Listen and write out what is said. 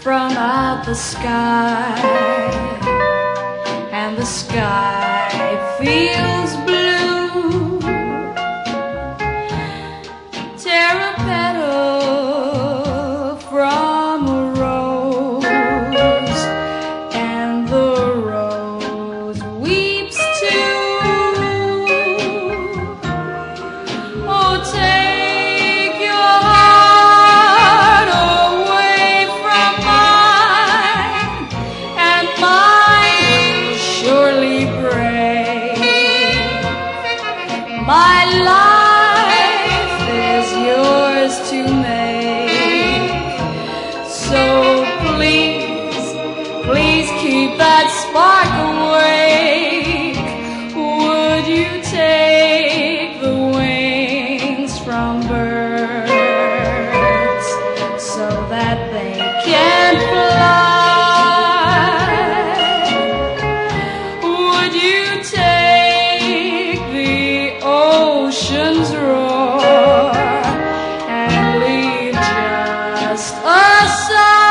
from out the sky, and the sky feels blue. Tear a petal from a rose, and the rose weeps too. Oh, take your heart away from mine, and mine will surely break. My life is yours to make, so please, please keep that spark awake. Would you take the wings from birds so that they can fly? Would you take the ocean's roar and leave just a sigh?